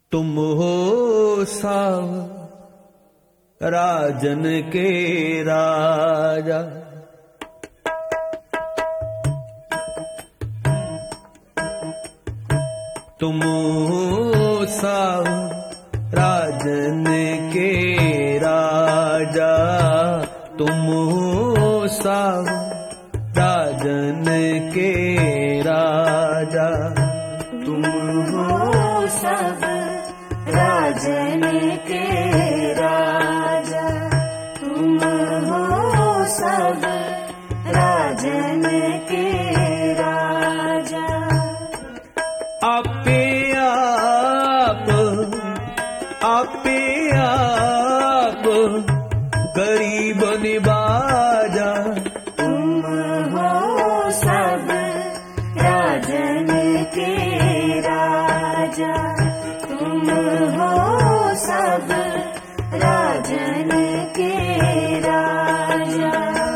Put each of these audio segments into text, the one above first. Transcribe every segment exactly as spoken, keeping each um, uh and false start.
तुम हो साव राजन के राजा, तुम हो साव राजन के राजा, तुम हो साव राजन के राजा, तुम हो सब राजन के राजा, तुम हो सब राजन के राजा। आपे आप आपे आप गरीब निबाजा, तुम हो सब राजन के राजा, तुम हो सब राजन के राजा।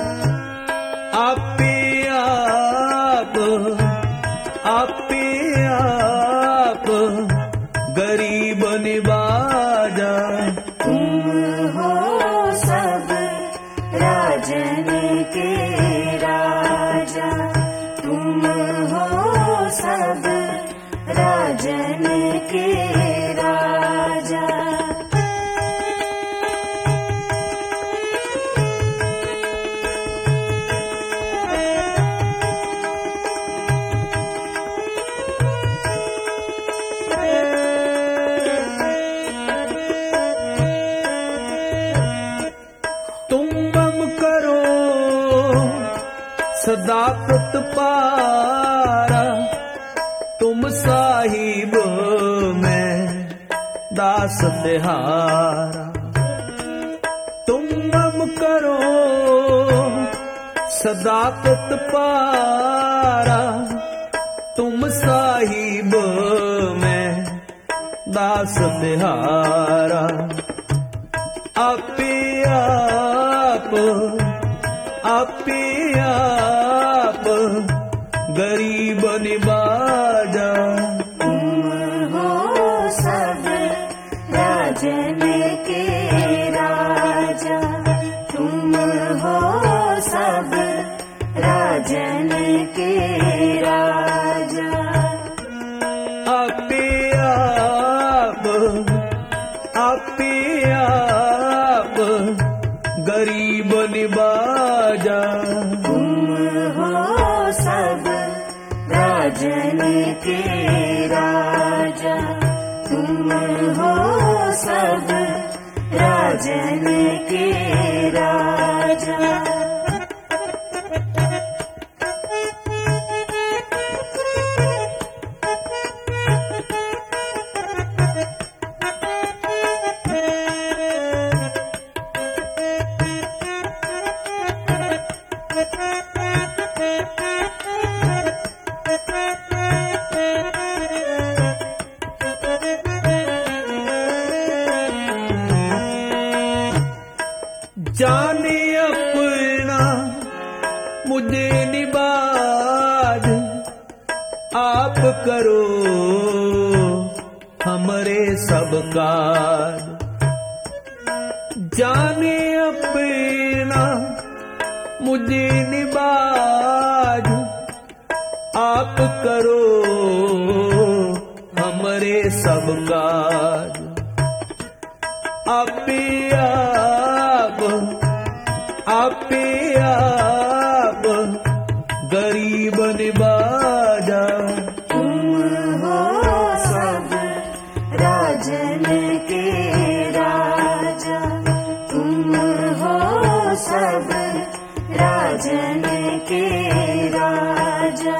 आपे आप आपे आप गरीब निबाजा, तुम हो सब राजन के राजा, तुम हो सब राजन के राजा। तुम बम करो सदा पारा, तुम साहिब में दास तिहारा। तुम बम करो सदा पारा, तुम साहिब में दास तिहारा। आपे आप आपे आप गरीब निबाजा, तुम हो सब राजन के राजा, तुम हो सब राजन के राजा। आपे आप आपे आप गरीब निबाजा, तुम हो सब राजन के राजा, तुम हो सब राजन के राजा। जाने अपना मुझे निबाज, आप करो हमरे सब काज। जाने अपना मुझे निबाज, आप करो हमरे सब काज। आपे आप आपे आप गरीब निबाजा, तुम हो सब राजन के राजा, तुम हो सब राजन के राजा।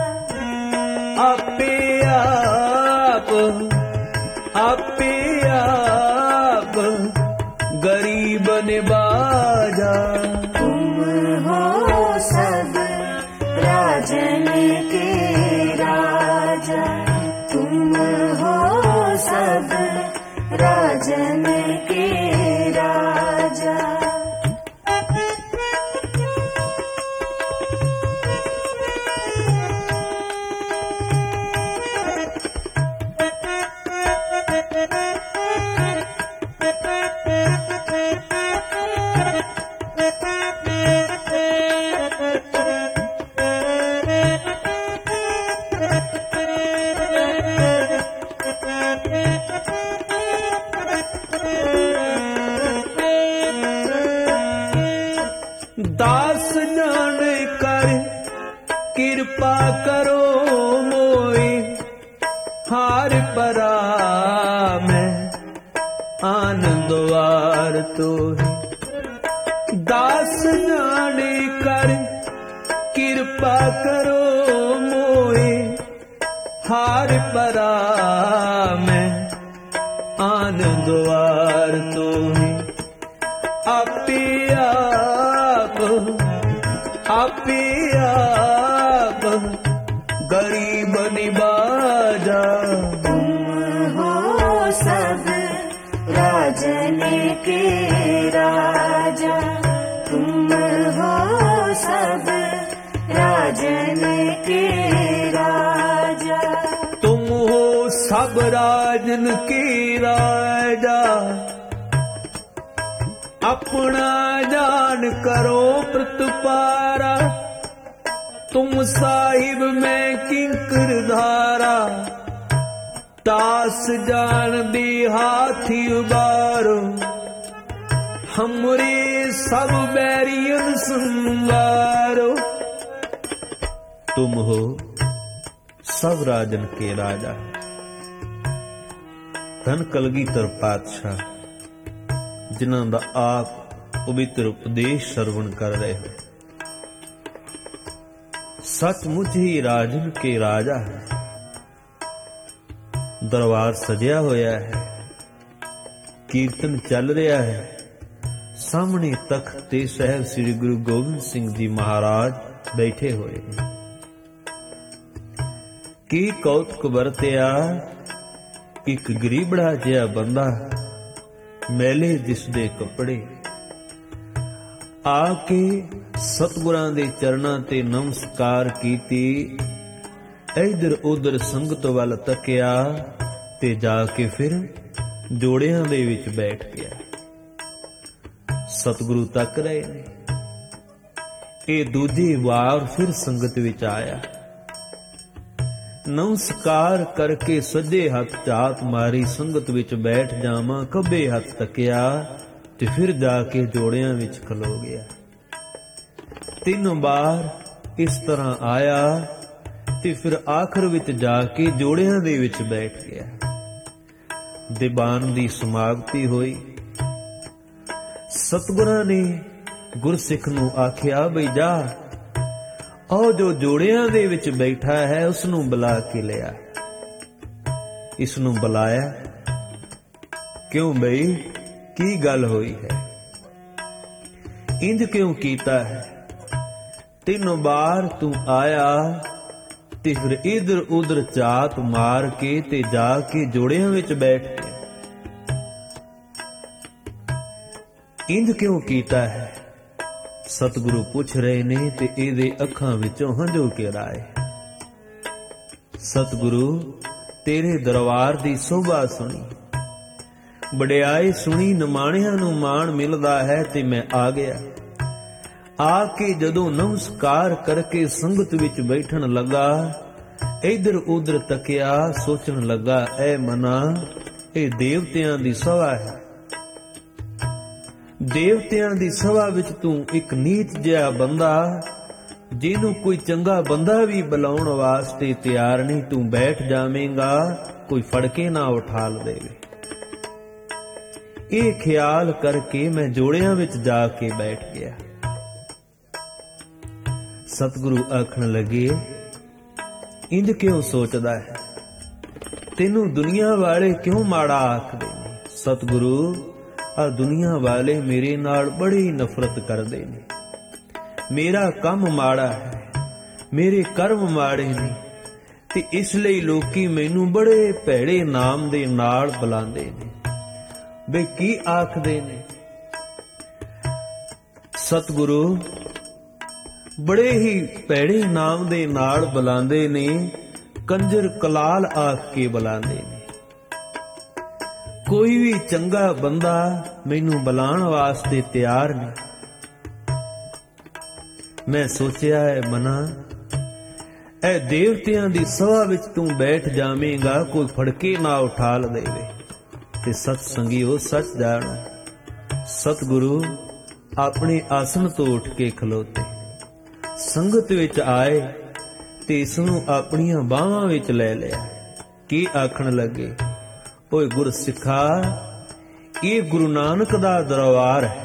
आपे आप आपे आप गरीब निबाजा, तुम हो सब राजन के राजा, तुम हो सब राजन के राजा। परा मैं आनंदवार तोहि। दास जाने कर कृपा करो मोहे, हार परा मैं आनंदवार तोहि। आपे आप आपे आप गरीब निवाजा। तुम हो सब राजन के राजा, तुम हो सब राजन के राजा। तुम हो सब राजन के राजा, अपना जान करो प्रतपारा। तुम साहिब में किंकर धारा, दास जान दी हाथी उबारो। हमरे सब बैरियन संवारो। तुम हो सब राजन के राजा। धन कलगीधर पातशाह जिन्हां दा आप पवित्र उपदेश श्रवण कर रहे हो, सचमुच ही राजन के राजा है। दरबार सजिया होया है, कीर्तन चल रहा है। सामने तख्त ते साहिब श्री गुरु गोबिंद सिंह जी महाराज बैठे हुए हैं। की कौतक वरतिया एक गरीबड़ा जिहा बंदा, मैले जिसदे कपड़े, आके सतगुरां दे चरणां ते नमस्कार कीती। इधर उधर संगत वल तकिया ते जाके फिर जोड़ियां दे विच बैठ गया। सतगुरु तक रहे ने, ये दूजी वार फिर संगत विच आया। नमस्कार करके सज्जे हथ झात मारी, संगत विच बैठ जावां। खब्बे हथ तकिया ते फिर जाके जोड़ियां विच खलो गया। तीन बार इस तरह आया ते फिर आखिर विच जाके जोड़ियां दे विच बैठ गया। दीवान दी समाप्ति हुई। सतगुरां ने गुरसिख नूं आखिया, बई जा और जो जोड़ियां दे विच बैठा है उसनूं बुला के लिया। इसनूं बुलाया क्यों बई, की गल होई है, इंज क्यों कीता है? तीनों बार तू आया ते फिर इधर उधर झात मार के ते जाके जोड़ियां विच बैठ गया। इंज क्यों कीता है? सतगुरु पूछ रहे ने ते इहदे अखां विचों हंझू घेर आए। सतगुरु तेरे दरबार दी शोभा सुनी, वडियाई सुनी, निमाणियां नूं माण मिलदा है ते मैं आ गया। आके जदों नमस्कार करके संगत विच बैठण लगा, इधर उधर तकिया, सोचण लगा, ऐ मना ये देवतियां दी सभा है। देवतियां दी सभा विच तू एक नीच जिहा बंदा, जिन्हों कोई चंगा बंदा भी बुलाउण वास्ते तैयार नहीं, तू बैठ जावेंगा, कोई फड़के ना उठा देवे। ये ख्याल करके मैं जोड़ियां विच जाके बैठ गया। सतगुरु आखण लगे, इंज क्यों सोचदा है? तेनू दुनिया वाले क्यों माड़ा आखदे ने? सतगुरु आ दुनिया वाले मेरे नाल बड़ी नफरत करदे ने। मेरा कम माड़ा है, मेरे कर्म माड़े ने, ते इसलिए लोकी मैनू बड़े भैड़े नाम दे नाल बुलांदे ने। वे की आखदे ने? सतगुरु बड़े ही भैड़े नाम दे नाल बुलांदे ने, कंजर कलाल आख के बुलांदे ने। कोई भी चंगा बंदा मैनू बुलाण वास्ते तैयार नहीं। मैं सोचिया है मना, ऐ देवतियां दी सभा विच तू बैठ जावेंगा, कोई फड़के ना उठाल देवे। ते सतसंगियो सच जानो, सतगुरु अपने आसन तो उठ के खलोते, संगत विच आए ते इसनूं अपनियां बाहां विच लै लिया ਕੀ ਆਖਣ ਲੱਗੇ, ਓਏ ਗੁਰ ਸਿੱਖਾ, ਇਹ ਗੁਰੂ ਨਾਨਕ ਦਾ ਦਰਬਾਰ ਹੈ।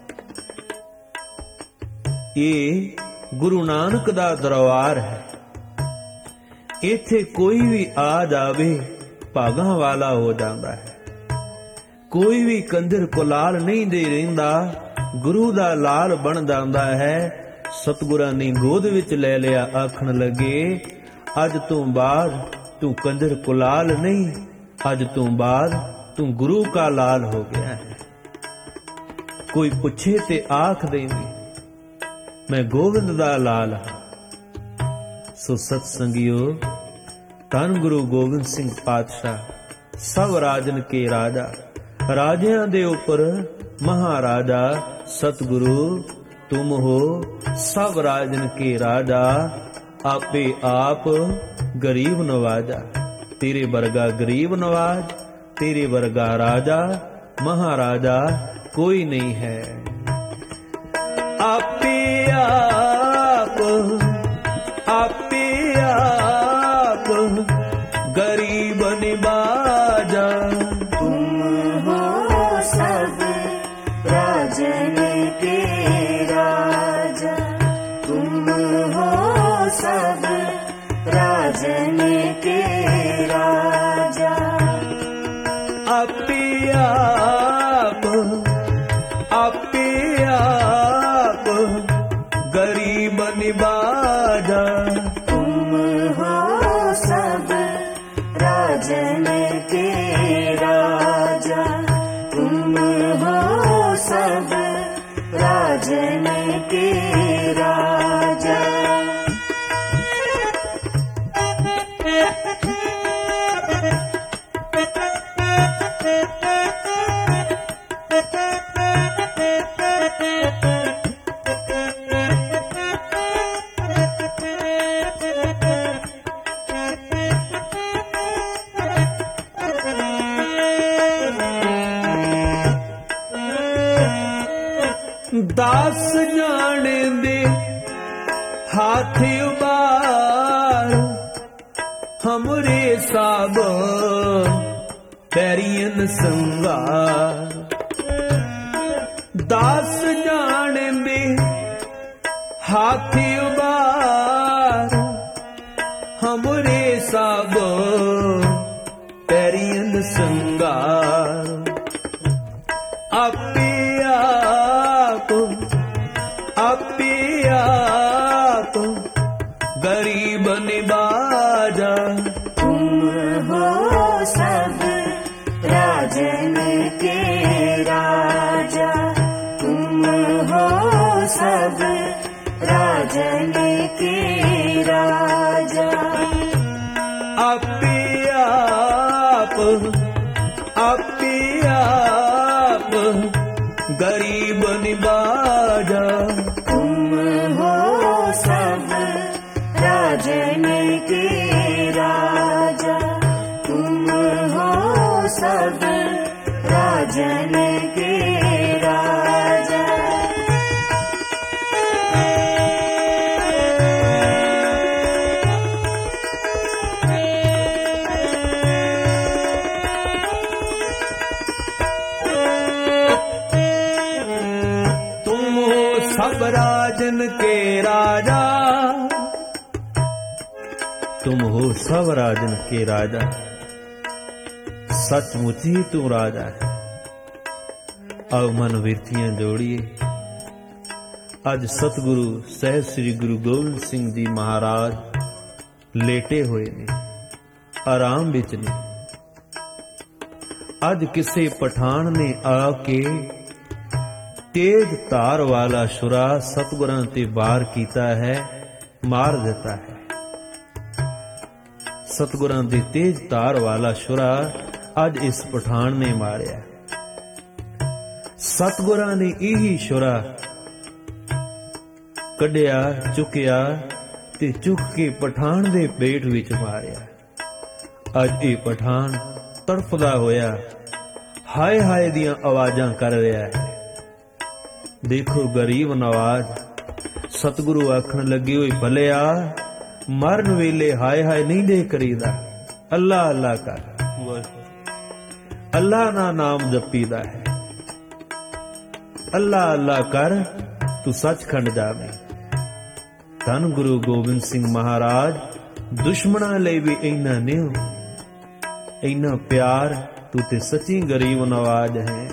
ਇਹ ਗੁਰੂ ਨਾਨਕ ਦਾ ਦਰਬਾਰ ਹੈ। ਇੱਥੇ ਕੋਈ ਵੀ ਆ ਜਾਵੇ ਭਾਗਾਂ ਵਾਲਾ ਹੋ ਜਾਂਦਾ ਹੈ। ਕੋਈ ਵੀ ਕੰਜਰ ਕੁਲਾਲ ਨਹੀਂ ਦੇ ਰਹਿੰਦਾ, ਗੁਰੂ ਦਾ ਲਾਲ ਬਣ ਜਾਂਦਾ ਹੈ। ਸਤਿਗੁਰਾਂ ਨੇ ਗੋਦ ਵਿੱਚ ਲੈ ਲਿਆ, ਆਖਣ ਲੱਗੇ, ਅੱਜ ਤੋਂ ਬਾਅਦ ਤੂੰ ਕੰਜਰ ਕੁਲਾਲ ਨਹੀਂ, ਅੱਜ ਤੋਂ ਬਾਅਦ ਤੂੰ ਗੁਰੂ ਕਾ ਲਾਲ ਹੋ ਗਿਆ ਹੈ। ਕੋਈ ਪੁੱਛੇ ਤੇ ਆਖ ਦੇਵੀਂ, ਮੈਂ ਗੋਬਿੰਦ ਦਾ ਲਾਲ ਹਾਂ। ਸੋ ਸਤ ਸੰਗਿਓ, ਧੰਨ ਗੁਰੂ ਗੋਬਿੰਦ ਸਿੰਘ ਪਾਤਸ਼ਾਹ, ਸਭ ਰਾਜਨ ਕੇ ਰਾਜਾ, ਰਾਜਿਆਂ ਦੇ ਉੱਪਰ ਮਹਾਰਾਜਾ। ਸਤਿਗੁਰੂ ਤੁਮ ਹੋ ਸਭ ਰਾਜਨ ਕੇ ਰਾਜਾ, ਆਪੇ ਆਪ ਗਰੀਬ ਨਵਾਜਾ। तेरे वर्गा गरीब नवाज, तेरे वर्गा राजा महाराजा कोई नहीं है। आपे आप आपे आप गरीब निवाजा। तुम हो सब राजन के राजा, तुम हो सब राजन के राजा। आपे आप आपे आप गरीब निवाजा। तुम हो सब राजन के राजा, तुम हो सब राजन के राजा। दास जाने दे हाथ उबार, हमरे साब पैरियन संगार। दास जाने दे हाथ उबार, हमरे साब पैरियन संगार। आपे आप आपे आप गरीब निवाजा। तुम हो सब राजन के राजा, तुम हो सब राजन के राजा। आपे आप आपे आप गरीब निवाजा। तुम हो सब राजन के राजा, तुम हो सब राजन के राजा। सब राजन के राजा, तुम हो सब राजन के राजा। सचमुच ही तू राजा है। अब मन विरतियां जोड़िए। अज सतगुरु सहब श्री गुरु गोबिंद सिंह जी महाराज लेटे हुए ने, आराम विच ने। अज किसे पठान ने आके तेज धार वाला छुरा सतगुरां ते वार कीता है, मार दिता है। सतगुरां दे तेज धार वाला छुरा अज इस पठान ने मारिया। सतगुरां ने यही छुरा कढ़िया, चुकिया ते चुक के पठान दे पेट विच मारिया। अज ये पठान तड़फदा होया हाय हाय दियां आवाजां कर रहा है। देखो गरीब नवाज, सतगुरु आखन लगे, होई भलिया मरन वेले हाय हाय नहीं दे करीदा, ਅੱਲਾ ਅੱਲਾ ਕਰ। ਅੱਲਾ ਨਾ ਨਾਮ ਜਪੀਦਾ ਹੈ, ਅੱਲਾ ਅੱਲਾ ਕਰ ਤੂੰ ਸੱਚਖੰਡ ਜਾਵੇਂ। ਧੰਨ ਗੁਰੂ ਗੋਬਿੰਦ ਸਿੰਘ ਮਹਾਰਾਜ ਦੁਸ਼ਮਣਾਂ ਲਈ ਵੀ ਇੰਨਾ ਨਿਉ, ਇੰਨਾ ਪਿਆਰ, ਤੂੰ ਤੇ ਸੱਚੀ ਗਰੀਬ ਨਵਾਜ ਹੈ।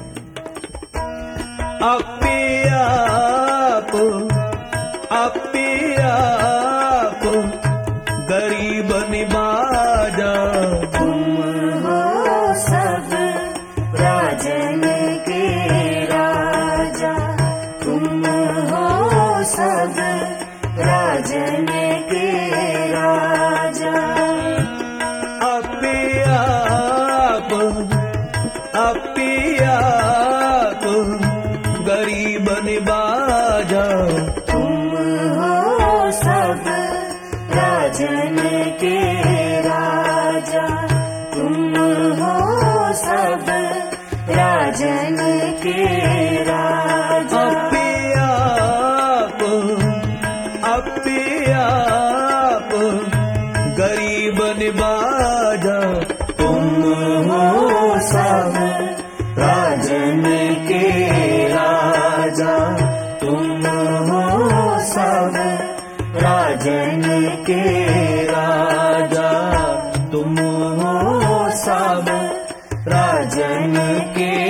ਆਪੇ ਆਪ ਆਪੇ ਆਪ गरीब निवाजा, तुम हो सब राजन के राजा, तुम हो सब राजन के राजा। आपे आप आपे आप गरीब निवाजा, तुम हो सब राजन के राजा, तुम हो सब राजन के राजा। आपे आप आपे आप गरीब निवाजा, तुम हो सब राजन के राजा, तुम हो सब राजन के राजा, तुम हो सब राजन के